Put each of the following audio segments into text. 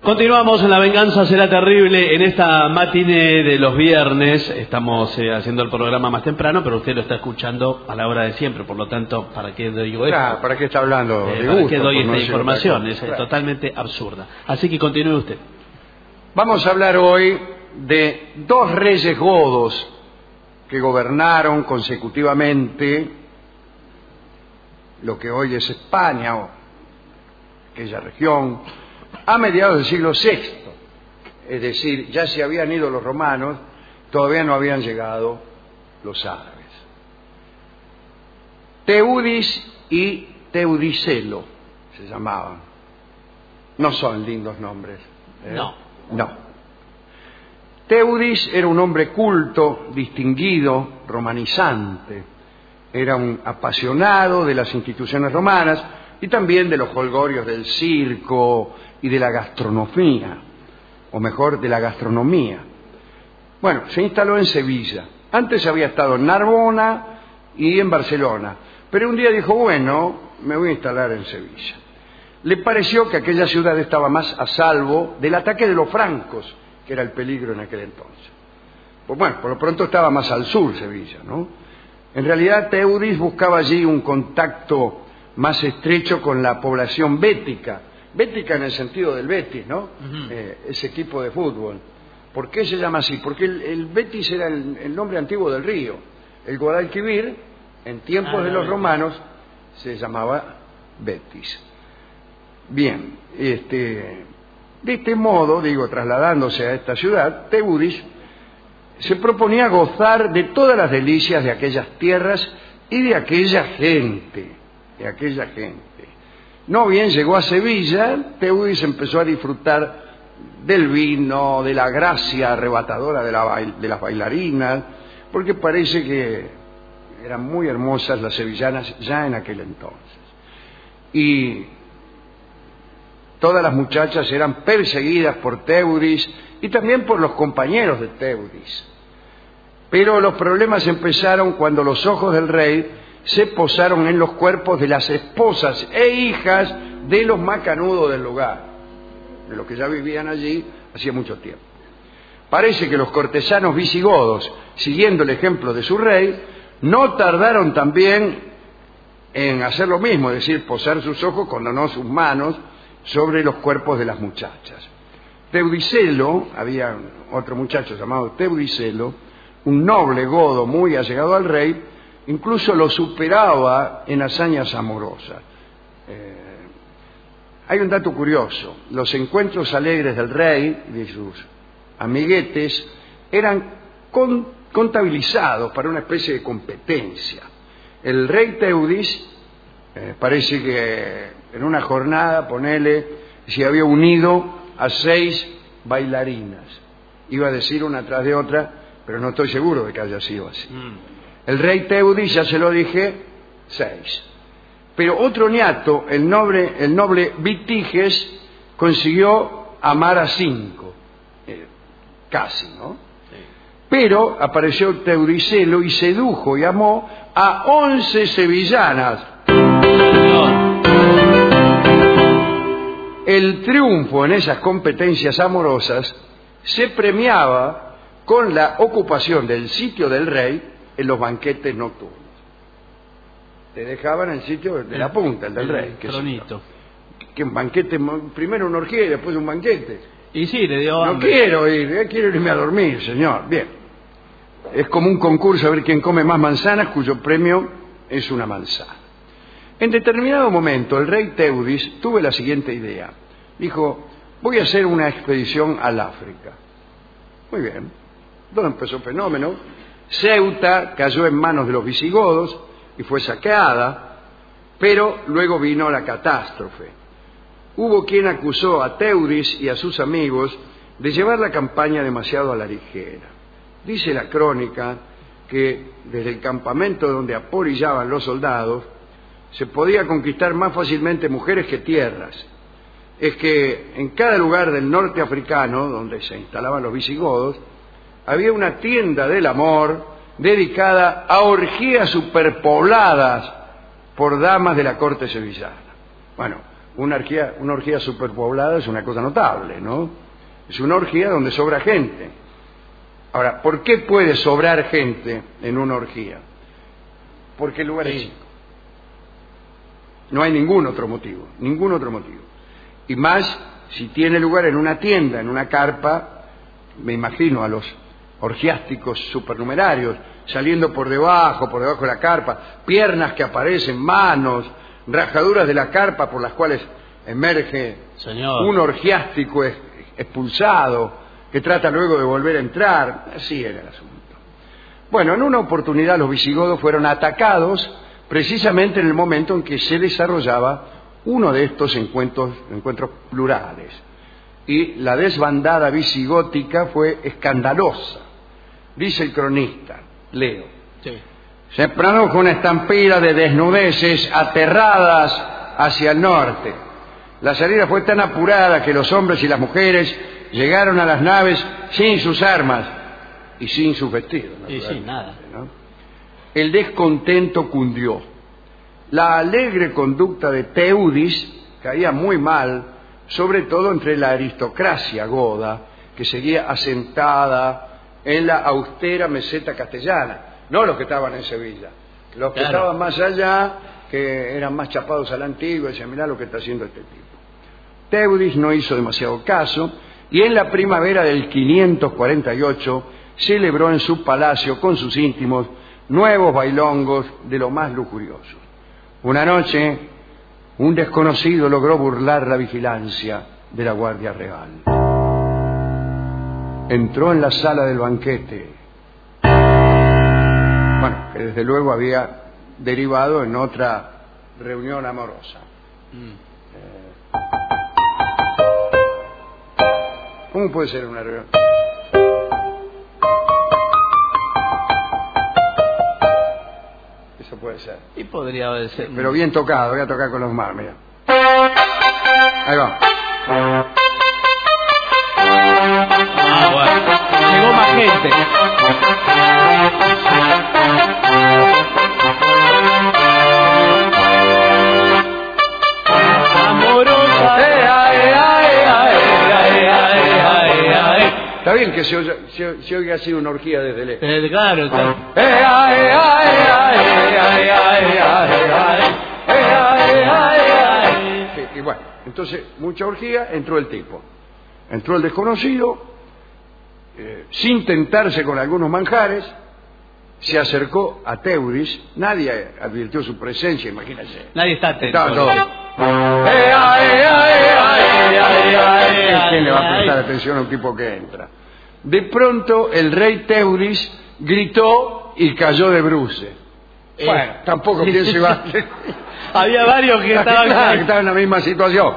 Continuamos en La Venganza Será Terrible en esta matiné de los viernes. Estamos haciendo el programa más temprano, pero usted lo está escuchando a la hora de siempre. Por lo tanto, ¿para qué digo esto? Claro, ¿para qué está hablando? ¿Para qué doy esta información? Es totalmente absurda. Así que continúe usted. Vamos a hablar hoy de dos reyes godos que gobernaron consecutivamente lo que hoy es España o aquella región a mediados del siglo VI. Es decir, ya se habían ido los romanos, todavía no habían llegado los árabes. Teudis y Teudicelo se llamaban. No son lindos nombres. No. Teudis era un hombre culto, distinguido, romanizante. Era un apasionado de las instituciones romanas y también de los jolgorios del circo y de la gastronomía, o mejor, de la gastronomía. Bueno, se instaló en Sevilla. Antes había estado en Narbona y en Barcelona, pero un día dijo, bueno, me voy a instalar en Sevilla. Le pareció que aquella ciudad estaba más a salvo del ataque de los francos, que era el peligro en aquel entonces. Pues bueno, por lo pronto estaba más al sur Sevilla, ¿no? En realidad Teudis buscaba allí un contacto más estrecho con la población bética en el sentido del Betis, ¿no? Ese equipo de fútbol. ¿Por qué se llama así? Porque el Betis era el nombre antiguo del río. El Guadalquivir, en tiempos de los romanos, se llamaba Betis. Bien, de este modo, trasladándose a esta ciudad, Teudis se proponía gozar de todas las delicias de aquellas tierras y de aquella gente. No bien llegó a Sevilla, Teudis empezó a disfrutar del vino, de la gracia arrebatadora de las bailarinas, porque parece que eran muy hermosas las sevillanas ya en aquel entonces. Y todas las muchachas eran perseguidas por Teudis y también por los compañeros de Teudis. Pero los problemas empezaron cuando los ojos del rey se posaron en los cuerpos de las esposas e hijas de los macanudos del lugar, de los que ya vivían allí hacía mucho tiempo. Parece que los cortesanos visigodos, siguiendo el ejemplo de su rey, no tardaron también en hacer lo mismo, es decir, posar sus ojos, cuando no sus manos, sobre los cuerpos de las muchachas. Teudicelo, había otro muchacho llamado Teudicelo, un noble godo muy allegado al rey, incluso lo superaba en hazañas amorosas. Hay un dato curioso: los encuentros alegres del rey y de sus amiguetes eran contabilizados para una especie de competencia. El rey Teudis parece que en una jornada, se había unido a 6 bailarinas. Iba a decir una tras de otra, pero no estoy seguro de que haya sido así. El rey Teudis, ya se lo dije, 6. Pero otro niato, el noble Vitiges, consiguió amar a 5. Casi, ¿no? Sí. Pero apareció Teudicelo y sedujo y amó a 11 sevillanas. El triunfo en esas competencias amorosas se premiaba con la ocupación del sitio del rey en los banquetes nocturnos. Te dejaban el sitio de la punta, el del rey. Que un banquete, primero una orgía y después un banquete. Y sí, le dio hambre. No quiero ir, quiero irme a dormir, señor. Bien. Es como un concurso a ver quién come más manzanas, cuyo premio es una manzana. En determinado momento, el rey Teudis tuvo la siguiente idea. Dijo, voy a hacer una expedición al África. Muy bien. ¿Dónde empezó el fenómeno? Ceuta cayó en manos de los visigodos y fue saqueada, pero luego vino la catástrofe. Hubo quien acusó a Teudis y a sus amigos de llevar la campaña demasiado a la ligera. Dice la crónica que desde el campamento donde apolillaban los soldados se podía conquistar más fácilmente mujeres que tierras. Es que en cada lugar del norte africano donde se instalaban los visigodos había una tienda del amor dedicada a orgías superpobladas por damas de la corte sevillana. Bueno, una orgía superpoblada es una cosa notable, ¿no? Es una orgía donde sobra gente. Ahora, ¿por qué puede sobrar gente en una orgía? Porque el lugar es chico. No hay ningún otro motivo. Y más si tiene lugar en una tienda, en una carpa, me imagino a los orgiásticos supernumerarios saliendo por debajo de la carpa, piernas que aparecen, manos, rajaduras de la carpa por las cuales emerge un orgiástico expulsado que trata luego de volver a entrar. Así era el asunto. Bueno, en una oportunidad los visigodos fueron atacados precisamente en el momento en que se desarrollaba uno de estos encuentros plurales. Y la desbandada visigótica fue escandalosa. Dice el cronista, leo. Sí. Se produjo una estampida de desnudeces aterradas hacia el norte. La salida fue tan apurada que los hombres y las mujeres llegaron a las naves sin sus armas y sin sus vestidos. Y sin nada. ¿No? El descontento cundió. La alegre conducta de Teudis caía muy mal, sobre todo entre la aristocracia goda, que seguía asentada en la austera meseta castellana, no los que estaban en Sevilla, los que estaban más allá, que eran más chapados a la antigua, y decían, mirá lo que está haciendo este tipo. Teudis no hizo demasiado caso, y en la primavera del 548 celebró en su palacio con sus íntimos nuevos bailongos de lo más lujuriosos. Una noche, un desconocido logró burlar la vigilancia de la Guardia Real. Entró en la sala del banquete. Bueno, que desde luego había derivado en otra reunión amorosa. ¿Cómo puede ser una reunión? Eso puede ser. Y podría ser. Pero bien tocado, voy a tocar con los manos, mira. Ahí va. Ah, bueno. Llegó más gente. Amorosa. Está bien que se oiga así una orgía desde lejos. Claro, está. Y bueno, entonces, mucha orgía, entró el tipo. Entró el desconocido, sin tentarse con algunos manjares, se acercó a Teudis. Nadie advirtió su presencia, imagínense. Nadie está atento. Estaban todos. ¿Quién le va a prestar atención a un tipo que entra? De pronto el rey Teudis gritó y cayó de bruces. Bueno, tampoco quién se va. Había varios que estaban que estaban en la misma situación.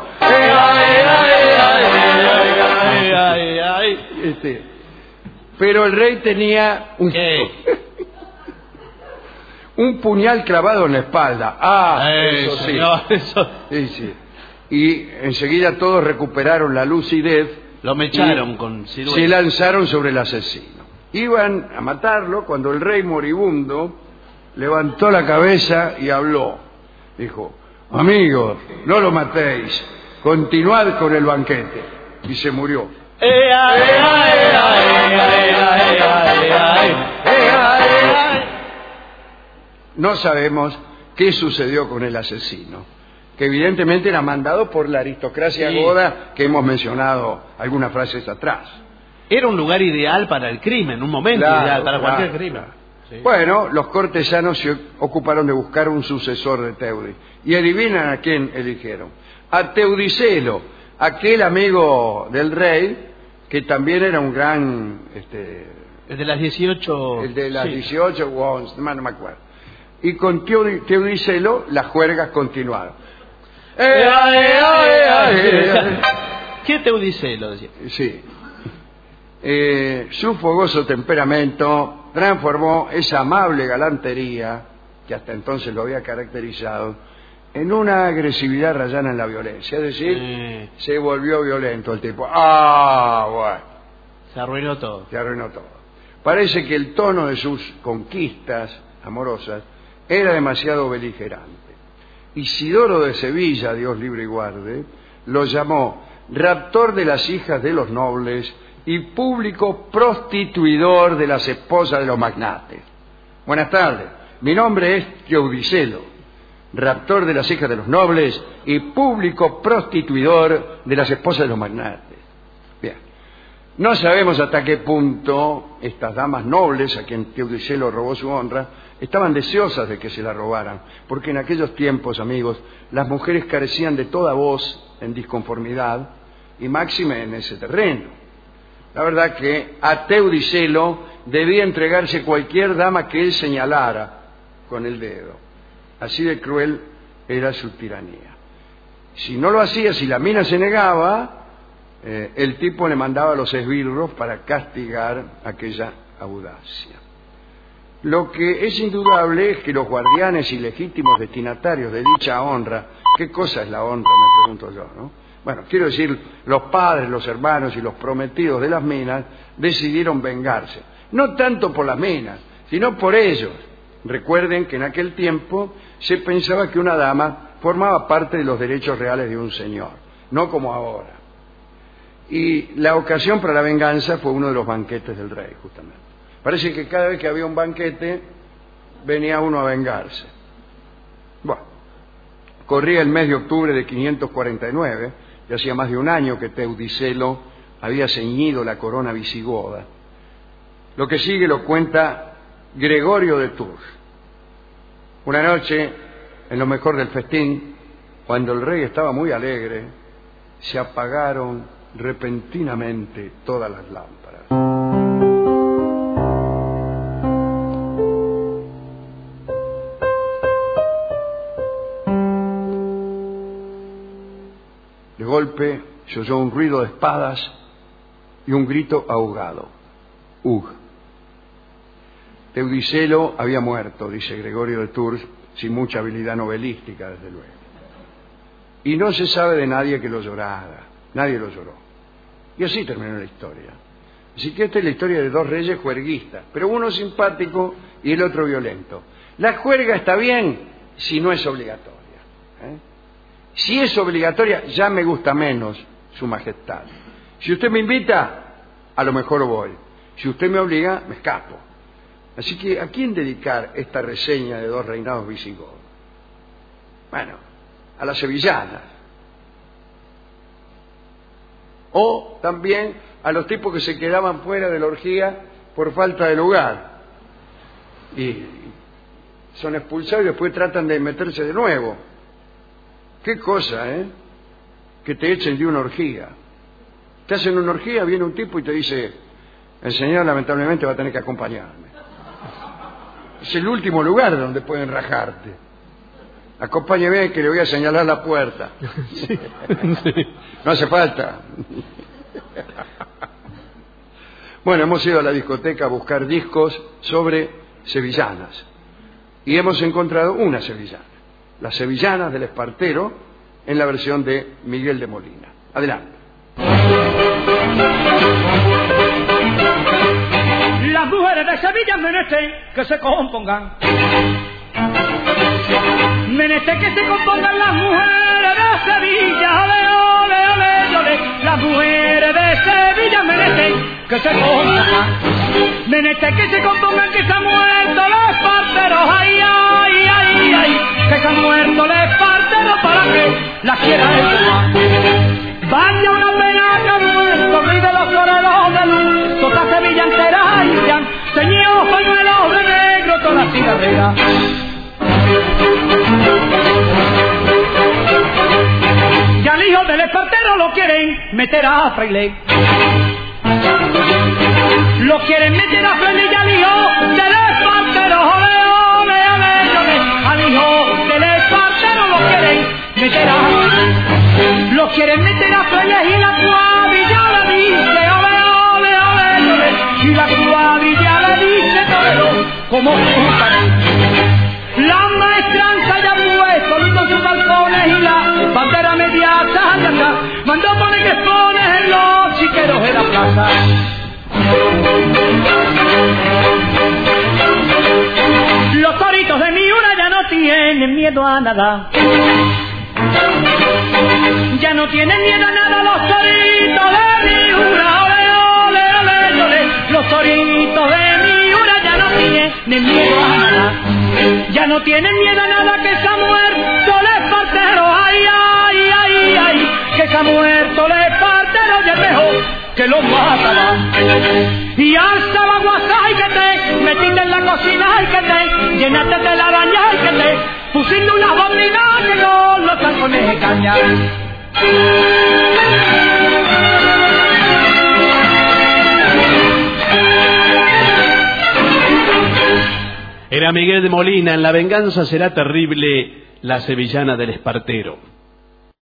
Pero el rey tenía un puñal clavado en la espalda. Eso sí. No, eso. Sí. Y enseguida todos recuperaron la lucidez. Lo mecharon con ciruelas. Se lanzaron sobre el asesino. Iban a matarlo cuando el rey moribundo levantó la cabeza y habló. Dijo, amigos, no lo matéis, continuad con el banquete. Y se murió. No sabemos qué sucedió con el asesino, que evidentemente era mandado por la aristocracia goda que hemos mencionado algunas frases atrás. Era un lugar ideal para el crimen, un momento ideal para cualquier crimen. Sí. Bueno, los cortesanos se ocuparon de buscar un sucesor de Teudis. Y adivinan a quién eligieron. A Teudicelo, aquel amigo del rey, que también era un gran... el de las 18... El de las 18, no me acuerdo. Y con Teudicelo las juergas continuaron. ¿Qué Teudicelo? Decía. Sí. Su fogoso temperamento transformó esa amable galantería, que hasta entonces lo había caracterizado, en una agresividad rayana en la violencia. Es decir, se volvió violento el tipo. Bueno. Se arruinó todo. Parece que el tono de sus conquistas amorosas era demasiado beligerante. Isidoro de Sevilla, Dios libre y guarde, lo llamó raptor de las hijas de los nobles y público prostituidor de las esposas de los magnates. Buenas tardes, mi nombre es Teudicelo, raptor de las hijas de los nobles y público prostituidor de las esposas de los magnates. Bien, no sabemos hasta qué punto estas damas nobles, a quien Teudicelo robó su honra, estaban deseosas de que se la robaran, porque en aquellos tiempos, amigos, las mujeres carecían de toda voz en disconformidad, y máxime en ese terreno. La verdad que a Teudicelo debía entregarse cualquier dama que él señalara con el dedo. Así de cruel era su tiranía. Si no lo hacía, si la mina se negaba, el tipo le mandaba a los esbirros para castigar aquella audacia. Lo que es indudable es que los guardianes y legítimos destinatarios de dicha honra, ¿qué cosa es la honra? Me pregunto yo, ¿no? Bueno, quiero decir, los padres, los hermanos y los prometidos de las minas decidieron vengarse. No tanto por las minas, sino por ellos. Recuerden que en aquel tiempo se pensaba que una dama formaba parte de los derechos reales de un señor, no como ahora. Y la ocasión para la venganza fue uno de los banquetes del rey, justamente. Parece que cada vez que había un banquete, venía uno a vengarse. Bueno, corría el mes de octubre de 549, ya hacía más de un año que Teudicelo había ceñido la corona visigoda. Lo que sigue lo cuenta Gregorio de Tours. Una noche, en lo mejor del festín, cuando el rey estaba muy alegre, se apagaron repentinamente todas las lámparas. De golpe se oyó un ruido de espadas y un grito ahogado. Teudicelo había muerto, dice Gregorio de Tours, sin mucha habilidad novelística, desde luego. Y no se sabe de nadie que lo llorara. Nadie lo lloró. Y así terminó la historia. Así que esta es la historia de dos reyes juerguistas, pero uno simpático y el otro violento. La juerga está bien si no es obligatoria. Si es obligatoria, ya me gusta menos, Su Majestad. Si usted me invita, a lo mejor voy. Si usted me obliga, me escapo. Así que, ¿a quién dedicar esta reseña de dos reinados visigodos? Bueno, a las sevillanas. O también a los tipos que se quedaban fuera de la orgía por falta de lugar. Y son expulsados y después tratan de meterse de nuevo. Qué cosa, que te echen de una orgía. Te hacen una orgía, viene un tipo y te dice: el señor lamentablemente va a tener que acompañarme. Es el último lugar donde pueden rajarte. Acompáñeme que le voy a señalar la puerta. Sí. No hace falta. Bueno, hemos ido a la discoteca a buscar discos sobre sevillanas. Y hemos encontrado una sevillana. Las sevillanas del Espartero, en la versión de Miguel de Molina. Adelante. Las mujeres de Sevilla menester que se compongan. Menester que se compongan las mujeres de Sevilla. Ole, ole, ole, ole. Las mujeres de Sevilla menester que se compongan. Menester que se compongan, que se han muerto los parteros. Ay, ay, ay, ay. Que se han muerto los parteros para que la quiera el. Vaya una pena que ha muerto rey de los floreros de luz. Toda Sevilla entera hayan ceñidos pañuelos de negro, toda cigarrera. Y al hijo del espartero lo quieren meter a fraile. Lo quieren meter a fraile y al hijo del espartero. Ole, ole, ole, ole. Al hijo del espartero lo quieren meter a fraile. Lo quieren meter a fraile y la cuadrilla le dice: ole, ole, ole, ole. Y la cuadrilla le dice: torero, como tú pares. La maestranza ya puesto lindo sus balcones y la bandera media santa mandó poner que expones en los chiqueros de la plaza. Los toritos de mi una ya no tienen miedo a nada. Ya no tienen miedo a nada los toritos de Miura, ole, ole, ole, ole. Los toritos de Miura ya no tienen miedo a nada. Ya no tienen miedo a nada, que se ha muerto el espartero, ay, ay, ay, ay. Que se ha muerto el espartero y es mejor que lo mataba. Y alza la guasa y que te metiste en la cocina y que te llenaste de la araña y que te pusiste una bombina que no los calzones de caña. Era Miguel de Molina en La venganza será terrible, la sevillana del espartero.